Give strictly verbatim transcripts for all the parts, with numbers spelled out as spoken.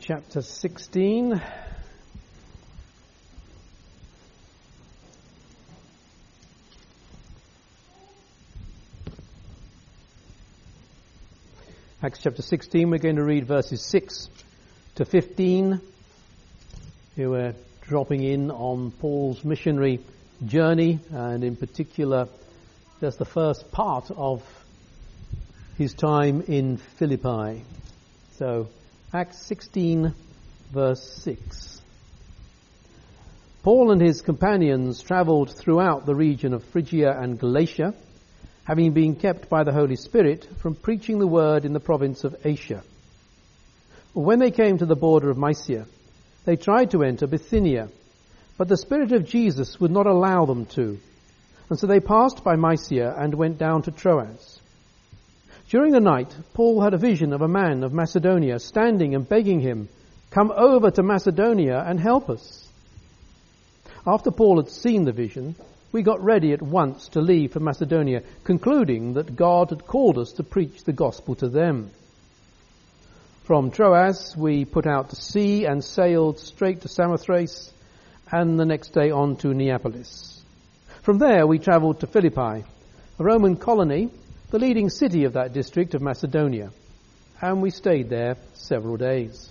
chapter sixteen. Acts chapter sixteen, we're going to read verses six to fifteen. Here we're dropping in on Paul's missionary journey, and in particular, just the first part of his time in Philippi. So, Acts sixteen, verse six. Paul and his companions travelled throughout the region of Phrygia and Galatia, having been kept by the Holy Spirit from preaching the word in the province of Asia. When they came to the border of Mysia, they tried to enter Bithynia, but the Spirit of Jesus would not allow them to, and so they passed by Mysia and went down to Troas. During the night, Paul had a vision of a man of Macedonia standing and begging him, "Come over to Macedonia and help us." After Paul had seen the vision, we got ready at once to leave for Macedonia, concluding that God had called us to preach the gospel to them. From Troas, we put out to sea and sailed straight to Samothrace, and the next day on to Neapolis. From there, we travelled to Philippi, a Roman colony, the leading city of that district of Macedonia, and we stayed there several days.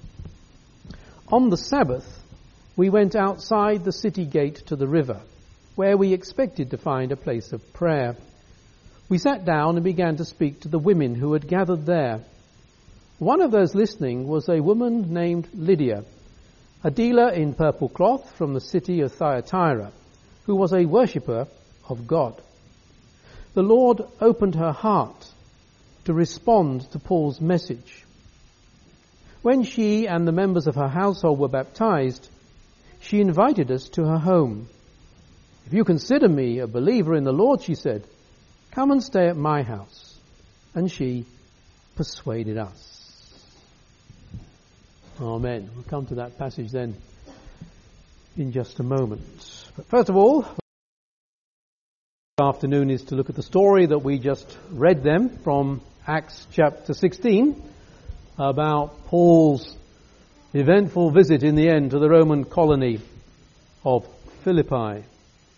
On the Sabbath, we went outside the city gate to the river, where we expected to find a place of prayer. We sat down and began to speak to the women who had gathered there. One of those listening was a woman named Lydia, a dealer in purple cloth from the city of Thyatira, who was a worshipper of God. The Lord opened her heart to respond to Paul's message. When she and the members of her household were baptized, she invited us to her home. "If you consider me a believer in the Lord," she said, "come and stay at my house." And she persuaded us. Amen. We'll come to that passage then in just a moment. But first of all, this afternoon is to look at the story that we just read them from Acts chapter sixteen about Paul's eventful visit in the end to the Roman colony of Philippi.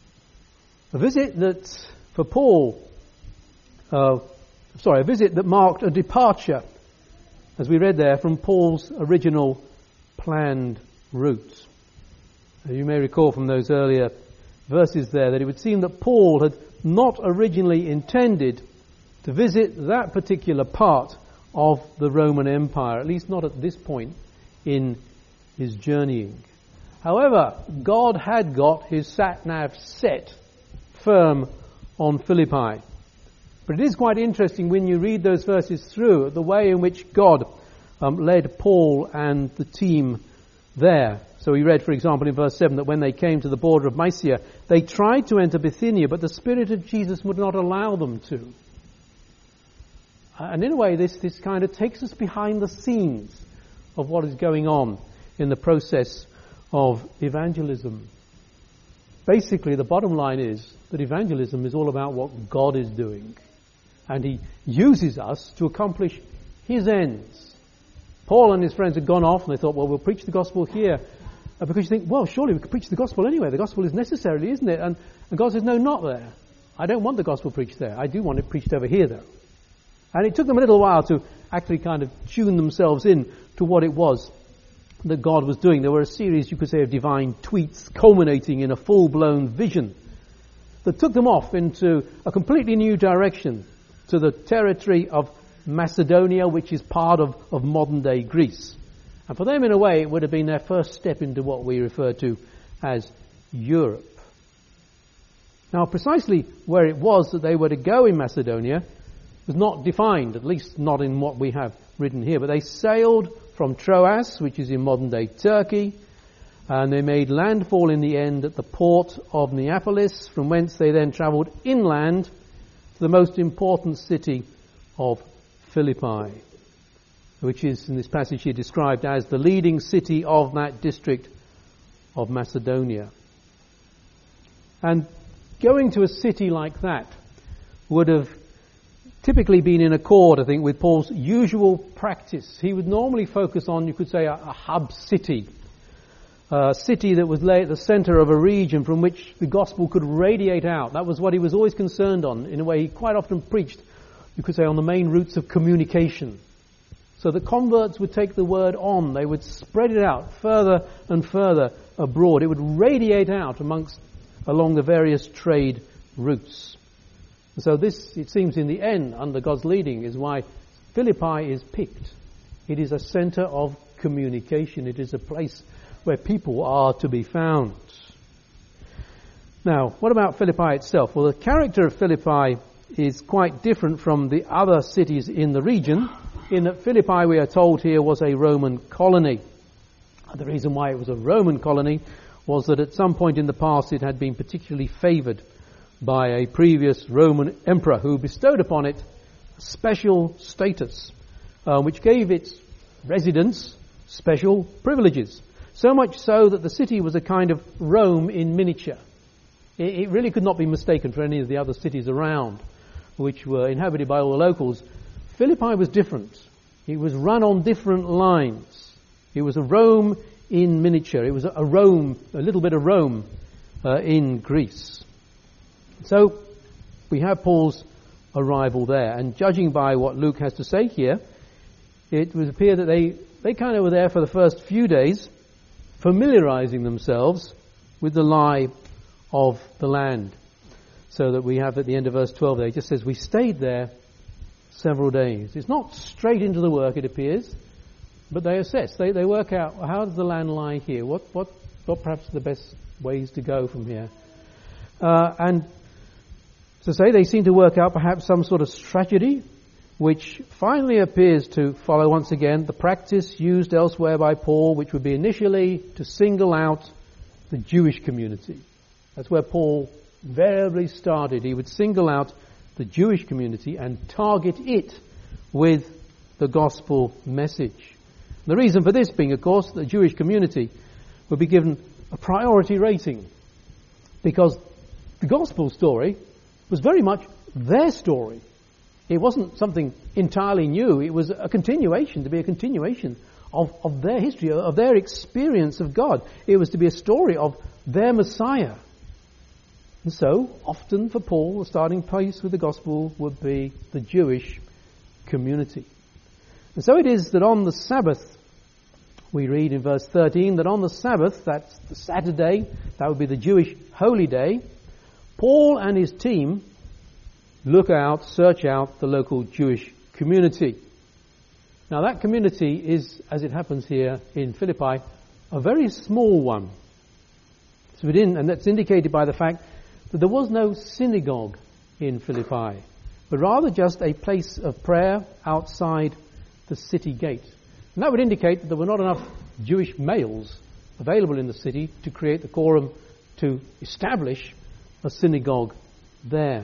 A visit that, for Paul, uh, sorry, a visit that marked a departure, as we read there, from Paul's original planned route. You may recall from those earlier verses there that it would seem that Paul had not originally intended to visit that particular part of the Roman Empire, at least not at this point in his journeying. However, God had got his sat-nav set firm on Philippi. But it is quite interesting when you read those verses through, the way in which God um, led Paul and the team there. So we read, for example, in verse seven, that when they came to the border of Mysia, they tried to enter Bithynia, but the Spirit of Jesus would not allow them to. And in a way, this, this kind of takes us behind the scenes of what is going on in the process of evangelism. Basically, the bottom line is that evangelism is all about what God is doing. And he uses us to accomplish his ends. Paul and his friends had gone off and they thought, well, we'll preach the gospel here. Uh, because you think, well, surely we could preach the gospel anyway. The gospel is necessary, isn't it? And, and God says, no, not there. I don't want the gospel preached there. I do want it preached over here, though. And it took them a little while to actually kind of tune themselves in to what it was that God was doing. There were a series, you could say, of divine tweets culminating in a full-blown vision that took them off into a completely new direction to the territory of Macedonia, which is part of, of modern-day Greece. And for them, in a way, it would have been their first step into what we refer to as Europe. Now, precisely where it was that they were to go in Macedonia was not defined, at least not in what we have written here. But they sailed from Troas, which is in modern-day Turkey, and they made landfall in the end at the port of Neapolis, from whence they then travelled inland to the most important city of Philippi, which is in this passage here described as the leading city of that district of Macedonia. And going to a city like that would have typically been in accord, I think, with Paul's usual practice. He would normally focus on, you could say, a, a hub city, a city that was lay at the center of a region from which the gospel could radiate out. That was what he was always concerned on. In a way, he quite often preached, you could say, on the main routes of communication. So the converts would take the word on. They would spread it out further and further abroad. It would radiate out amongst, along the various trade routes. And so this, it seems in the end, under God's leading, is why Philippi is picked. It is a center of communication. It is a place where people are to be found. Now, what about Philippi itself? Well, the character of Philippi is quite different from the other cities in the region, in that Philippi, we are told here, was a Roman colony. The reason why it was a Roman colony was that at some point in the past it had been particularly favored by a previous Roman emperor who bestowed upon it special status, uh, which gave its residents special privileges. So much so that the city was a kind of Rome in miniature. It, it really could not be mistaken for any of the other cities around, which were inhabited by all the locals. Philippi was different. It was run on different lines. It was a Rome in miniature. It was a Rome, a little bit of Rome uh, in Greece. So we have Paul's arrival there, and judging by what Luke has to say here, it would appear that they, they kind of were there for the first few days, familiarizing themselves with the lie of the land. So that we have at the end of verse twelve there, it just says, we stayed there several days. It's not straight into the work, it appears, but they assess. They they work out, how does the land lie here? What what what perhaps are the best ways to go from here? Uh, and to say they seem to work out perhaps some sort of strategy, which finally appears to follow once again the practice used elsewhere by Paul, which would be initially to single out the Jewish community. That's where Paul invariably started. He would single out the Jewish community and target it with the gospel message. The reason for this being, of course, the Jewish community would be given a priority rating, because the gospel story was very much their story. It wasn't something entirely new. It was a continuation, to be a continuation of, of their history, of their experience of God. It was to be a story of their Messiah. And so, often for Paul, the starting place with the gospel would be the Jewish community. And so it is that on the Sabbath, we read in verse thirteen, that on the Sabbath, that's the Saturday, that would be the Jewish holy day, Paul and his team look out, search out the local Jewish community. Now that community is, as it happens here in Philippi, a very small one. So it in, and that's indicated by the fact that there was no synagogue in Philippi, but rather just a place of prayer outside the city gate. And that would indicate that there were not enough Jewish males available in the city to create the quorum to establish a synagogue there.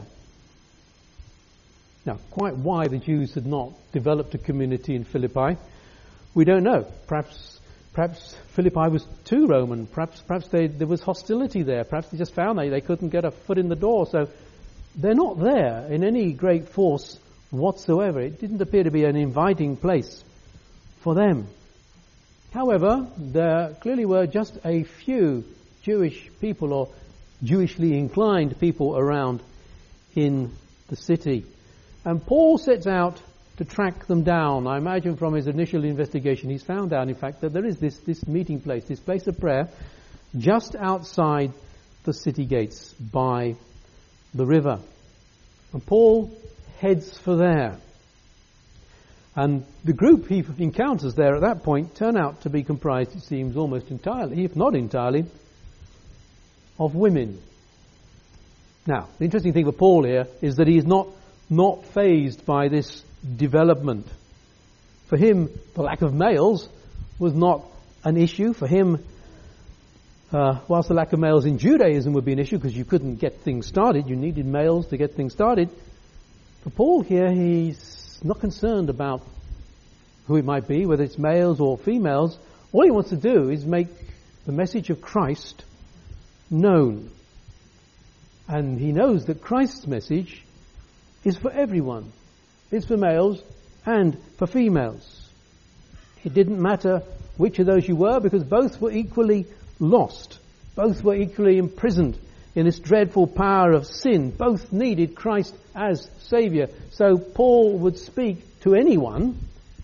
Now, quite why the Jews had not developed a community in Philippi, we don't know. Perhaps perhaps Philippi was too Roman. Perhaps perhaps they, there was hostility there. Perhaps they just found they, they couldn't get a foot in the door. So they're not there in any great force whatsoever. It didn't appear to be an inviting place for them. However, there clearly were just a few Jewish people or Jewishly inclined people around in the city. And Paul sets out to track them down. I imagine from his initial investigation he's found out, in fact, that there is this, this meeting place, this place of prayer, just outside the city gates by the river. And Paul heads for there. And the group he encounters there at that point turn out to be comprised, it seems, almost entirely, if not entirely, of women. Now, the interesting thing for Paul here is that he is not not fazed by this development. For him, the lack of males was not an issue. For him, uh, whilst the lack of males in Judaism would be an issue because you couldn't get things started, you needed males to get things started. For Paul here, he's not concerned about who it might be, whether it's males or females. All he wants to do is make the message of Christ known. And he knows that Christ's message is for everyone. is for males and for females. It didn't matter which of those you were, because both were equally lost. Both were equally imprisoned in this dreadful power of sin. Both needed Christ as Saviour. So Paul would speak to anyone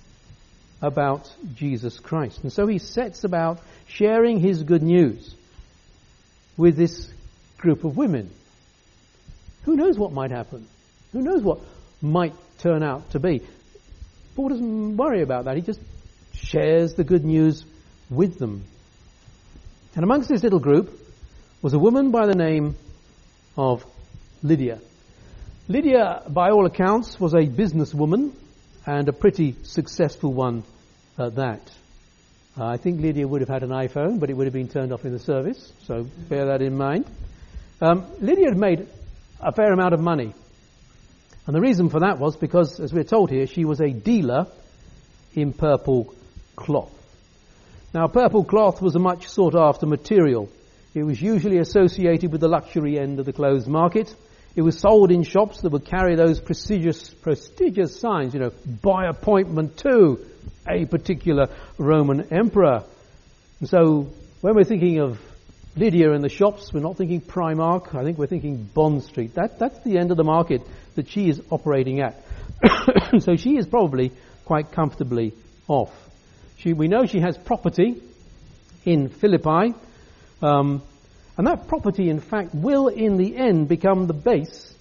about Jesus Christ. And so he sets about sharing his good news with this group of women. Who knows what might happen? Who knows what might turn out to be? Paul doesn't worry about that. He just shares the good news with them. And amongst this little group was a woman by the name of Lydia. Lydia, by all accounts, was a businesswoman, and a pretty successful one at that. Uh, I think Lydia would have had an iPhone, but it would have been turned off in the service, so bear that in mind. Um, Lydia had made a fair amount of money. And the reason for that was because, as we're told here, she was a dealer in purple cloth. Now, purple cloth was a much sought-after material. It was usually associated with the luxury end of the clothes market. It was sold in shops that would carry those prestigious, prestigious signs, you know, by appointment to a particular Roman emperor. And so, when we're thinking of Lydia in the shops, we're not thinking Primark. I think we're thinking Bond Street. That, that's the end of the market that she is operating at. So she is probably quite comfortably off. She, we know she has property in Philippi, um, and that property, in fact, will in the end become the base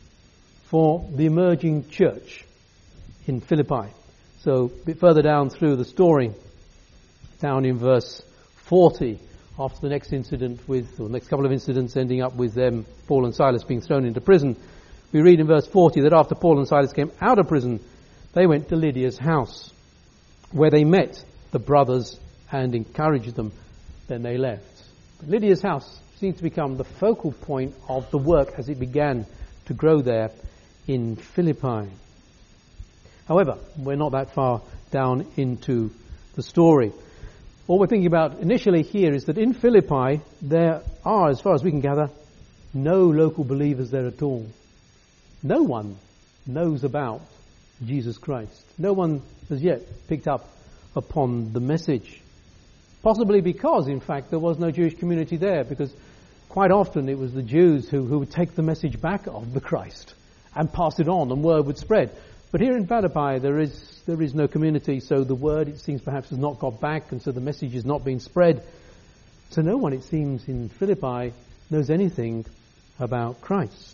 for the emerging church in Philippi. So a bit further down through the story, down in verse forty, after the next incident with, or the next couple of incidents ending up with them, Paul and Silas being thrown into prison, we read in verse forty that after Paul and Silas came out of prison, they went to Lydia's house, where they met the brothers and encouraged them. Then they left. But Lydia's house seemed to become the focal point of the work as it began to grow there in Philippi. However, we're not that far down into the story. All we're thinking about initially here is that in Philippi there are, as far as we can gather, no local believers there at all. No one knows about Jesus Christ. No one has yet picked up upon the message. Possibly because, in fact, there was no Jewish community there, because quite often it was the Jews who, who would take the message back of the Christ and pass it on, and word would spread. But here in Philippi there is there is no community, so the word, it seems, perhaps has not got back, and so the message is not being spread. So no one, it seems, in Philippi knows anything about Christ.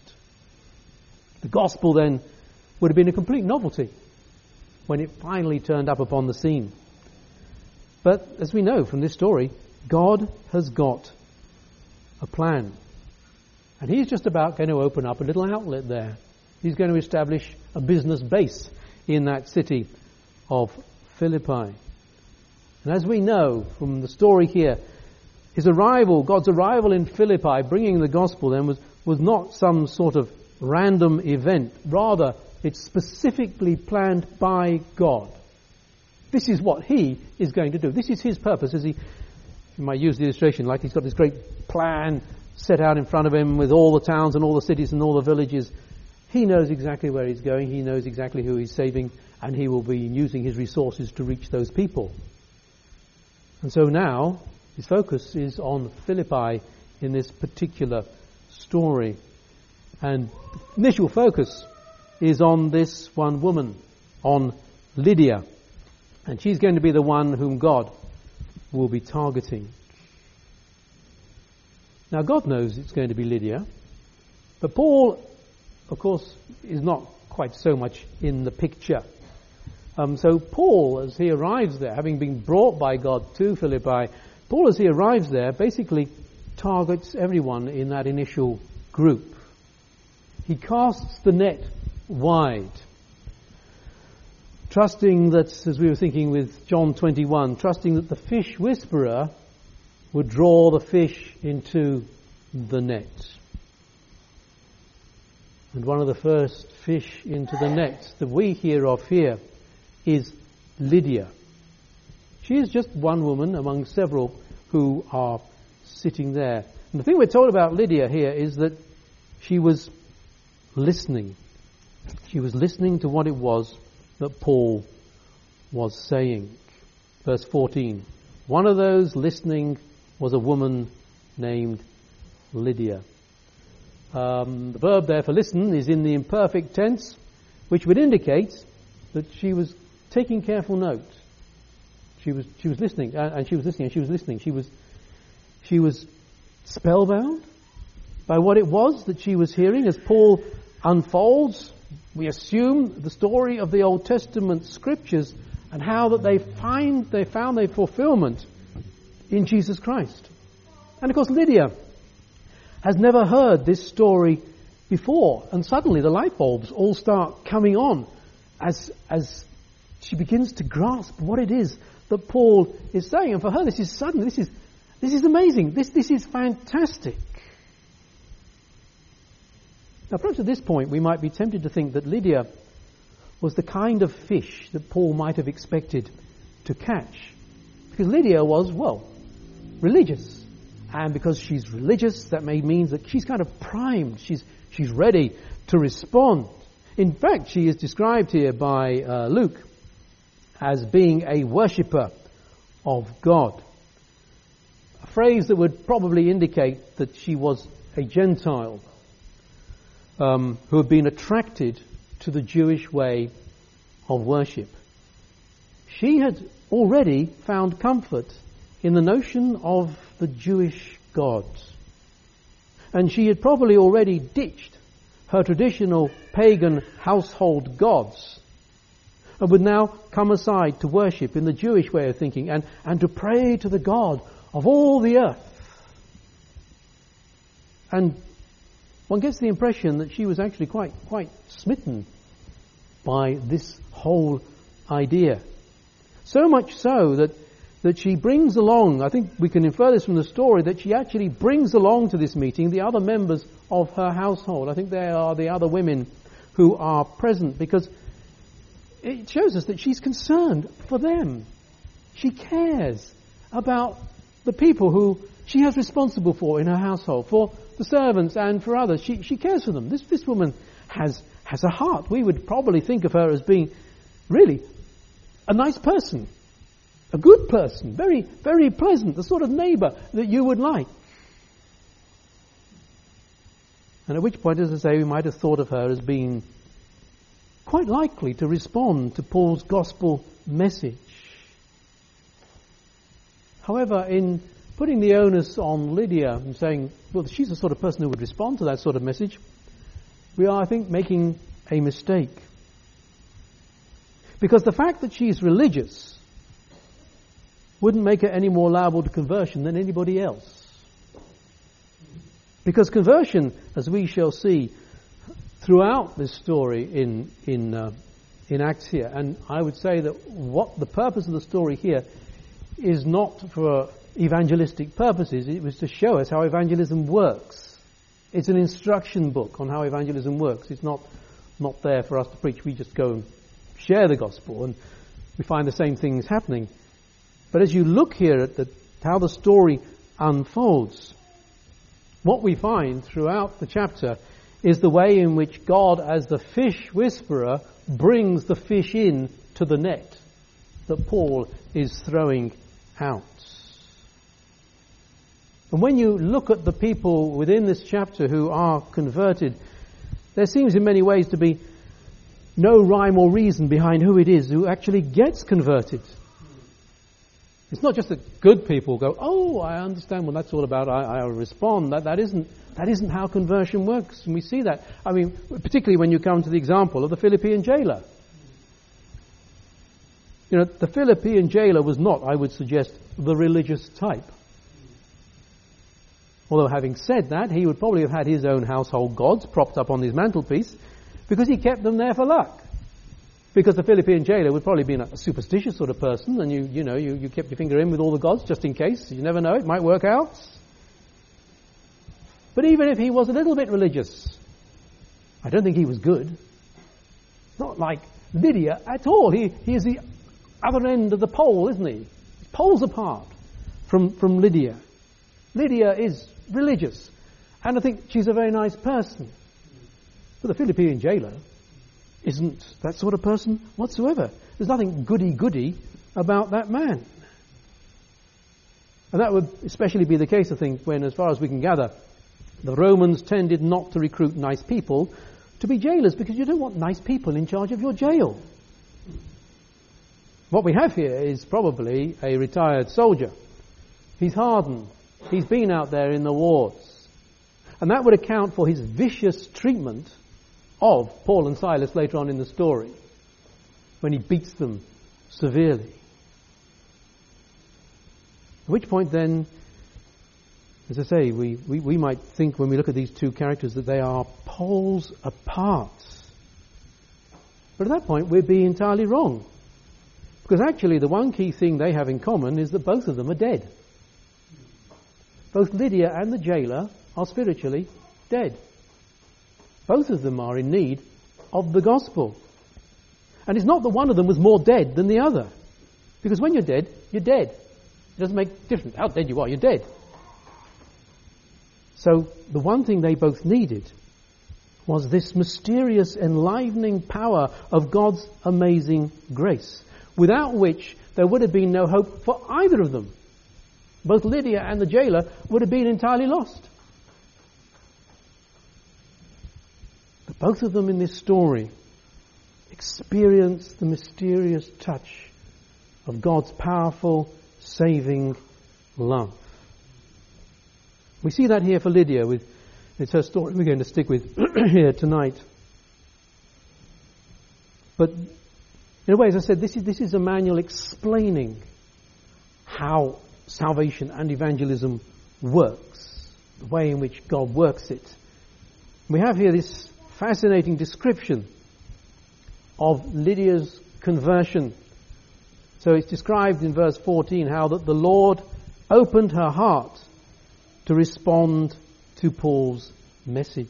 The gospel then would have been a complete novelty when it finally turned up upon the scene. But as we know from this story, God has got a plan. And he's just about going to open up a little outlet there. He's going to establish a business base in that city of Philippi. And as we know from the story here, his arrival, God's arrival in Philippi, bringing the gospel then, was, was not some sort of random event. Rather, it's specifically planned by God. This is what he is going to do. This is his purpose. As he, you might use the illustration like he's got this great plan set out in front of him with all the towns and all the cities and all the villages. He knows exactly where he's going. He knows exactly who he's saving, and he will be using his resources to reach those people. And so now his focus is on Philippi in this particular story. And the initial focus is on this one woman, on Lydia. And she's going to be the one whom God will be targeting. Now, God knows it's going to be Lydia. But Paul, of course, is not quite so much in the picture. Um, so Paul, as he arrives there, having been brought by God to Philippi, Paul, as he arrives there, basically targets everyone in that initial group. He casts the net wide, trusting that, as we were thinking with John twenty-one, trusting that the fish whisperer would draw the fish into the net. And one of the first fish into the net that we hear of here is Lydia. She is just one woman among several who are sitting there. And the thing we're told about Lydia here is that she was listening. She was listening to what it was that Paul was saying. Verse fourteen. One of those listening was a woman named Lydia. Um, the verb there for listen is in the imperfect tense, which would indicate that she was taking careful note. She was she was listening, uh, and she was listening, and she was listening. She was she was spellbound by what it was that she was hearing as Paul unfolds, we assume, the story of the Old Testament scriptures and how that they find they found their fulfillment in Jesus Christ. And of course Lydia has never heard this story before, and suddenly the light bulbs all start coming on as as she begins to grasp what it is that Paul is saying. And for her this is sudden, this is this is amazing, this this is fantastic. Now perhaps at this point we might be tempted to think that Lydia was the kind of fish that Paul might have expected to catch. Because Lydia was, well, religious. And because she's religious, that may means that she's kind of primed. She's she's ready to respond. In fact, she is described here by uh, Luke as being a worshipper of God. A phrase that would probably indicate that she was a Gentile um, who had been attracted to the Jewish way of worship. She had already found comfort in the notion of the Jewish gods. And she had probably already ditched her traditional pagan household gods and would now come aside to worship in the Jewish way of thinking and, and to pray to the God of all the earth. And one gets the impression that she was actually quite quite smitten by this whole idea. So much so that that she brings along, I think we can infer this from the story, that she actually brings along to this meeting the other members of her household. I think they are the other women who are present, because it shows us that she's concerned for them. She cares about the people who she has responsible for in her household, for the servants and for others. She she cares for them. This this woman has has a heart. We would probably think of her as being really a nice person, a good person, very, very pleasant, the sort of neighbour that you would like. And at which point, as I say, we might have thought of her as being quite likely to respond to Paul's gospel message. However, in putting the onus on Lydia and saying, well, she's the sort of person who would respond to that sort of message, we are, I think, making a mistake. Because the fact that she's religious wouldn't make her any more liable to conversion than anybody else. Because conversion, as we shall see throughout this story in in uh, in Acts here, and I would say that what the purpose of the story here is not for evangelistic purposes. It was to show us how evangelism works. It's an instruction book on how evangelism works. It's not not there for us to preach. We just go and share the gospel, and we find the same things happening. But as you look here at the, how the story unfolds, what we find throughout the chapter is the way in which God, as the fish whisperer, brings the fish in to the net that Paul is throwing out. And when you look at the people within this chapter who are converted, there seems in many ways to be no rhyme or reason behind who it is who actually gets converted. It's not just that good people go, oh, I understand what that's all about, I, I respond. That, that isn't that isn't how conversion works. And we see that. I mean, particularly when you come to the example of the Philippian jailer. You know, the Philippian jailer was not, I would suggest, the religious type. Although having said that, he would probably have had his own household gods propped up on his mantelpiece, because he kept them there for luck. Because the Philippian jailer would probably be a superstitious sort of person, and you you know, you, you kept your finger in with all the gods just in case. You never know, it might work out. But even if he was a little bit religious, I don't think he was good. Not like Lydia at all. He he is the other end of the pole, isn't he? Poles apart from, from Lydia. Lydia is religious, and I think she's a very nice person. But the Philippian jailer, isn't that sort of person whatsoever. There's nothing goody-goody about that man. And that would especially be the case, I think, when, as far as we can gather, the Romans tended not to recruit nice people to be jailers, because you don't want nice people in charge of your jail. What we have here is probably a retired soldier. He's hardened. He's been out there in the wars. And that would account for his vicious treatment of Paul and Silas later on in the story, when he beats them severely. At which point then, as I say, we, we, we might think when we look at these two characters that they are poles apart. But at that point we'd be entirely wrong. Because actually the one key thing they have in common is that both of them are dead. Both Lydia and the jailer are spiritually dead. Both of them are in need of the gospel. And it's not that one of them was more dead than the other. Because when you're dead, you're dead. It doesn't make a difference how dead you are, you're dead. So the one thing they both needed was this mysterious, enlivening power of God's amazing grace, without which there would have been no hope for either of them. Both Lydia and the jailer would have been entirely lost. But both of them in this story experienced the mysterious touch of God's powerful, saving love. We see that here for Lydia. With it's her story we're going to stick with here tonight. But in a way, as I said, this is this is a manual explaining how salvation and evangelism works, the way in which God works it. We have here this fascinating description of Lydia's conversion. So it's described in verse fourteen how that the Lord opened her heart to respond to Paul's message.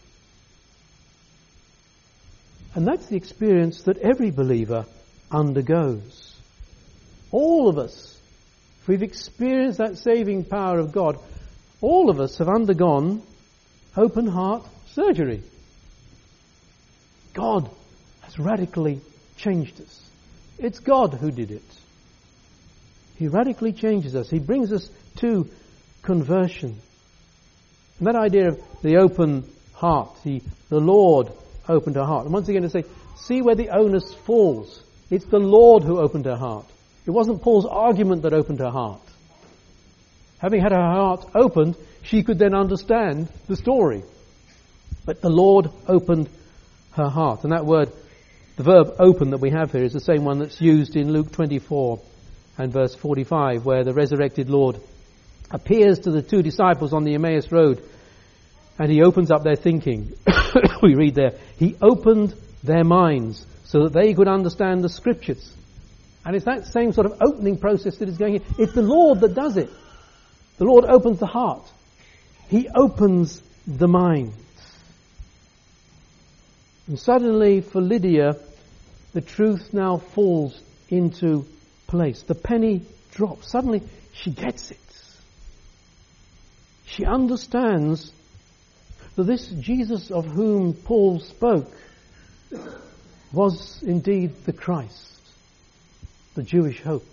And that's the experience that every believer undergoes. All of us, if we've experienced that saving power of God, all of us have undergone open heart surgery. God has radically changed us. It's God who did it. He radically changes us. He brings us to conversion. And that idea of the open heart, the, the Lord opened her heart. And once again to say, see where the onus falls. It's the Lord who opened her heart. It wasn't Paul's argument that opened her heart. Having had her heart opened, she could then understand the story. But the Lord opened her heart. And that word, the verb open that we have here, is the same one that's used in Luke twenty-four and verse forty-five, where the resurrected Lord appears to the two disciples on the Emmaus Road, and he opens up their thinking. We read there, he opened their minds so that they could understand the scriptures. And it's that same sort of opening process that is going on. It's the Lord that does it. The Lord opens the heart. He opens the mind. And suddenly for Lydia, the truth now falls into place. The penny drops. Suddenly she gets it. She understands that this Jesus of whom Paul spoke was indeed the Christ, the Jewish hope.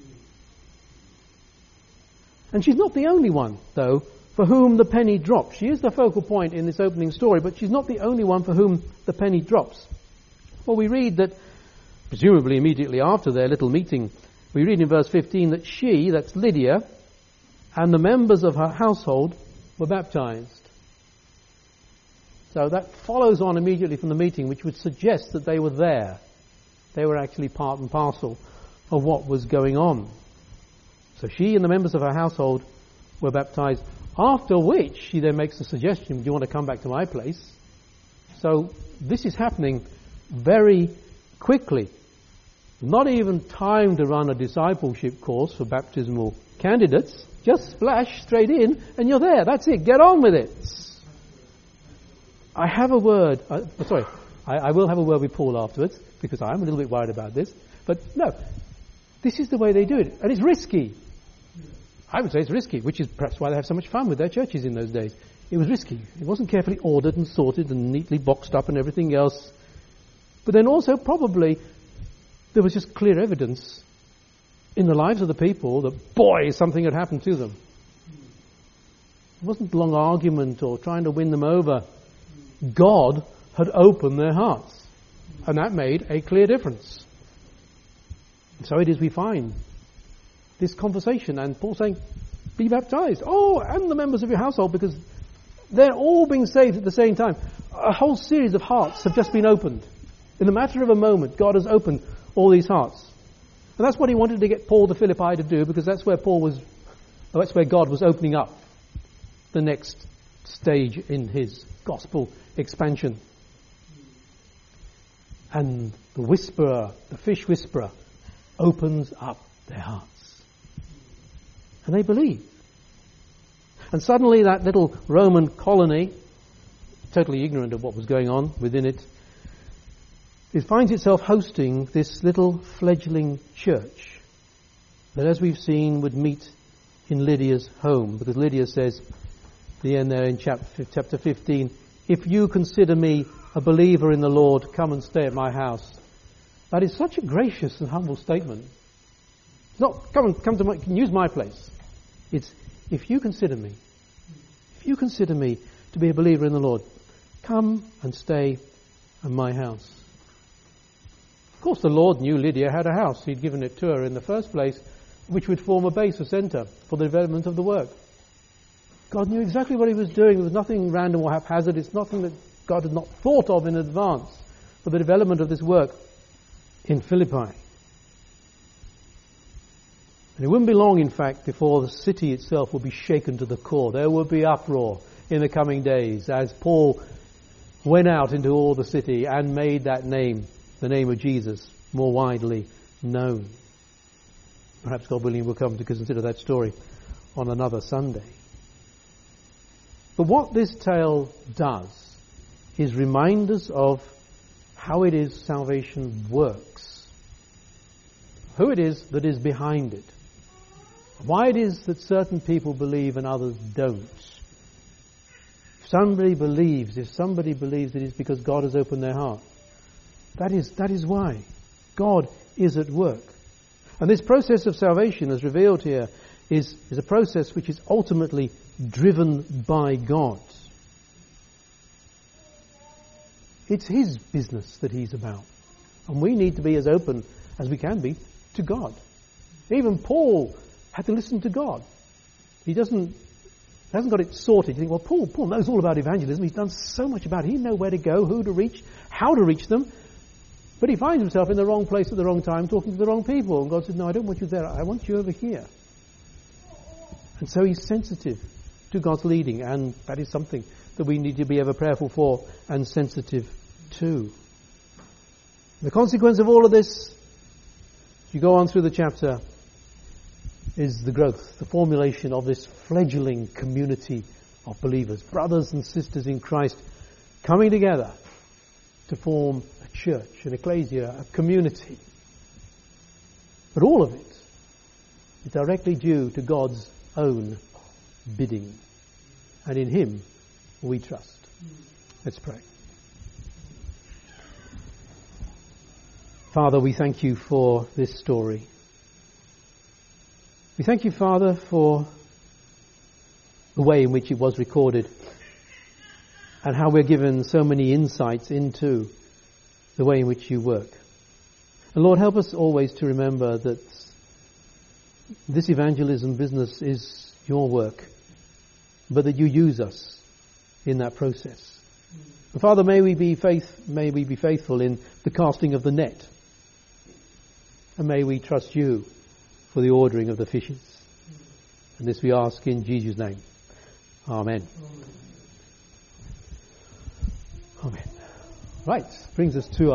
And she's not the only one, though, for whom the penny drops. She is the focal point in this opening story, but she's not the only one for whom the penny drops. Well, we read that, presumably immediately after their little meeting, we read in verse fifteen that she, that's Lydia, and the members of her household were baptized. So that follows on immediately from the meeting, which would suggest that they were there. They were actually part and parcel of what was going on. So she and the members of her household were baptized, after which she then makes the suggestion, do you want to come back to my place? So this is happening very quickly. Not even time to run a discipleship course for baptismal candidates. Just splash straight in and you're there. That's it. Get on with it. I have a word. Uh, sorry, I, I will have a word with Paul afterwards because I'm a little bit worried about this. But no, this is the way they do it. And it's risky. I would say it's risky, which is perhaps why they have so much fun with their churches in those days. It was risky. It wasn't carefully ordered and sorted and neatly boxed up and everything else. But then also probably there was just clear evidence in the lives of the people that, boy, something had happened to them. It wasn't a long argument or trying to win them over. God had opened their hearts. And that made a clear difference. And so it is we find this conversation and Paul saying, be baptized. Oh, and the members of your household, because they're all being saved at the same time. A whole series of hearts have just been opened. In the matter of a moment, God has opened all these hearts. And that's what he wanted to get Paul to Philippi to do, because that's where Paul was, that's where God was opening up the next stage in his gospel expansion. And the whisperer, the fish whisperer, opens up their hearts. And they believe. And suddenly that little Roman colony, totally ignorant of what was going on within it, it finds itself hosting this little fledgling church that, as we've seen, would meet in Lydia's home. Because Lydia says, at the end there in chapter, chapter fifteen, if you consider me a believer in the Lord, come and stay at my house. That is such a gracious and humble statement. It's not, come and come to my, use my place. It's, if you consider me, if you consider me to be a believer in the Lord, come and stay at my house. Of course, the Lord knew Lydia had a house. He'd given it to her in the first place, which would form a base or centre for the development of the work. God knew exactly what he was doing. There was nothing random or haphazard. It's nothing that God had not thought of in advance for the development of this work in Philippi. And it wouldn't be long, in fact, before the city itself would be shaken to the core. There would be uproar in the coming days as Paul went out into all the city and made that name, the name of Jesus, more widely known. Perhaps, God willing, we'll come to consider that story on another Sunday. But what this tale does is remind us of how it is salvation works, who it is that is behind it, why it is that certain people believe and others don't. If somebody believes, if somebody believes, it is because God has opened their heart. That is, that is why. God is at work. And this process of salvation, as revealed here, is, is a process which is ultimately driven by God. It's his business that he's about. And we need to be as open as we can be to God. Even Paul had to listen to God. He doesn't hasn't got it sorted. You think, well, Paul, Paul knows all about evangelism. He's done so much about it. He knows where to go, who to reach, how to reach them. But he finds himself in the wrong place at the wrong time, talking to the wrong people. And God says, no, I don't want you there. I want you over here. And so he's sensitive to God's leading. And that is something that we need to be ever prayerful for and sensitive to. The consequence of all of this, as you go on through the chapter, is the growth, the formulation of this fledgling community of believers, brothers and sisters in Christ, coming together to form a church, an ecclesia, a community. But all of it is directly due to God's own bidding. And in him we trust. Let's pray. Father, we thank you for this story. We thank you, Father, for the way in which it was recorded and how we're given so many insights into the way in which you work. And Lord, help us always to remember that this evangelism business is your work, but that you use us in that process. And Father, may we be faith, may we be faithful in the casting of the net, and may we trust you for the ordering of the fishes. And this we ask in Jesus' name. Amen. Amen. Right, brings us to